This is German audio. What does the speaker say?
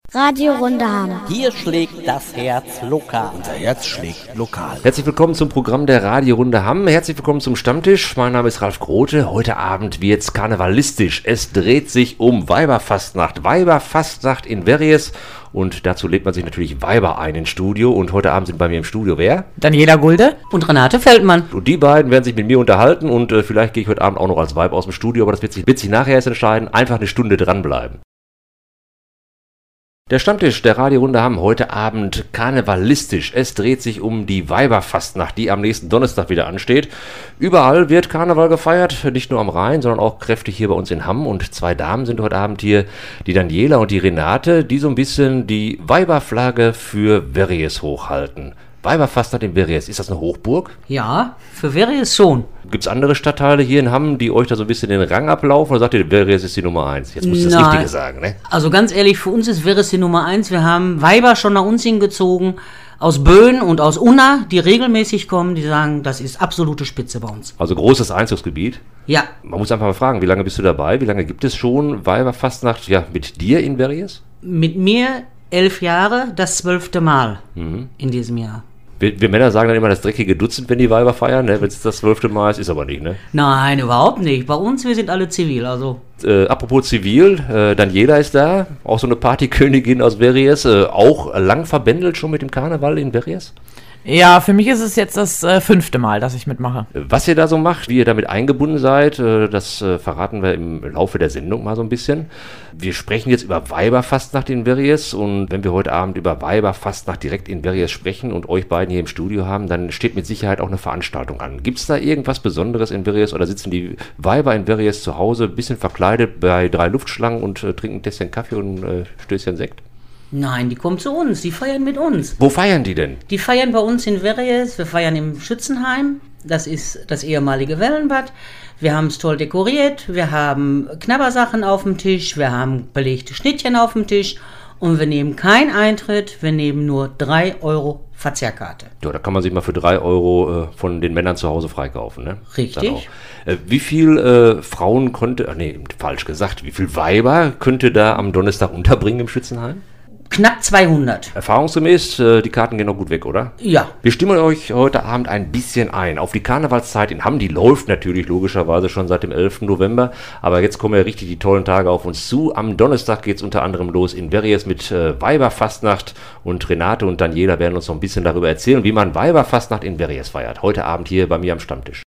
Radio Runderham. Hier schlägt das Herz lokal. Unser Herz schlägt lokal. Herzlich willkommen zum Programm der Radio Runderham. Herzlich willkommen zum Stammtisch. Mein Name ist Ralf Grote. Heute Abend wird's karnevalistisch. Es dreht sich um Weiberfastnacht. Weiberfastnacht in Verries. Und dazu lädt man sich natürlich Weiber ein ins Studio. Und heute Abend sind bei mir im Studio wer? Daniela Gulde Und Renate Feldmann. Und die beiden werden sich mit mir unterhalten. Und vielleicht gehe ich heute Abend auch noch als Weib aus dem Studio. Aber das wird sich nachher erst entscheiden. Einfach eine Stunde dranbleiben. Der Stammtisch der Radio Runderham heute Abend karnevalistisch. Es dreht sich um die Weiberfastnacht, die am nächsten Donnerstag wieder ansteht. Überall wird Karneval gefeiert, nicht nur am Rhein, sondern auch kräftig hier bei uns in Hamm. Und zwei Damen sind heute Abend hier, die Daniela und die Renate, die so ein bisschen die Weiberflagge für Verries hochhalten. Weiberfastnacht in Verries, ist das eine Hochburg? Ja, für Verries schon. Gibt es andere Stadtteile hier in Hamm, die euch da so ein bisschen den Rang ablaufen? Oder sagt ihr, Verries ist die Nummer 1? Jetzt musst du das Richtige sagen, ne? Also ganz ehrlich, für uns ist Verries die Nummer 1. Wir haben Weiber schon nach uns hingezogen, aus Böen und aus Unna, die regelmäßig kommen, die sagen, das ist absolute Spitze bei uns. Also großes Einzugsgebiet? Ja. Man muss einfach mal fragen, wie lange bist du dabei? Wie lange gibt es schon Weiberfastnacht mit dir in Verries? Mit mir 11 Jahre, das 12. Mal in diesem Jahr. Wir Männer sagen dann immer das dreckige Dutzend, wenn die Weiber feiern, ne? Wenn es das 12. Mal ist aber nicht, ne? Nein, überhaupt nicht. Bei uns, wir sind alle zivil, also. Apropos zivil, Daniela ist da, auch so eine Partykönigin aus Verries, auch lang verbändelt schon mit dem Karneval in Verries? Ja, für mich ist es jetzt das 5. Mal, dass ich mitmache. Was ihr da so macht, wie ihr damit eingebunden seid, das verraten wir im Laufe der Sendung mal so ein bisschen. Wir sprechen jetzt über Weiberfastnacht in Verries und wenn wir heute Abend über Weiberfastnacht direkt in Verries sprechen und euch beiden hier im Studio haben, dann steht mit Sicherheit auch eine Veranstaltung an. Gibt es da irgendwas Besonderes in Verries oder sitzen die Weiber in Verries zu Hause ein bisschen verkleidet bei 3 Luftschlangen und trinken ein Tässchen Kaffee und ein Stößchen Sekt? Nein, die kommen zu uns, die feiern mit uns. Wo feiern die denn? Die feiern bei uns in Verries, wir feiern im Schützenheim, das ist das ehemalige Wellenbad. Wir haben es toll dekoriert, wir haben Knabbersachen auf dem Tisch, wir haben belegte Schnittchen auf dem Tisch und wir nehmen keinen Eintritt, wir nehmen nur 3 Euro Verzehrkarte. Ja, da kann man sich mal für 3 Euro von den Männern zu Hause freikaufen, ne? Richtig. Wie viel Frauen falsch gesagt, wie viel Weiber könnte da am Donnerstag unterbringen im Schützenheim? Knapp 200. Erfahrungsgemäß, die Karten gehen noch gut weg, oder? Ja. Wir stimmen euch heute Abend ein bisschen ein auf die Karnevalszeit in Hamm. Die läuft natürlich logischerweise schon seit dem 11. November. Aber jetzt kommen ja richtig die tollen Tage auf uns zu. Am Donnerstag geht es unter anderem los in Verries mit Weiberfastnacht. Und Renate und Daniela werden uns noch ein bisschen darüber erzählen, wie man Weiberfastnacht in Verries feiert. Heute Abend hier bei mir am Stammtisch.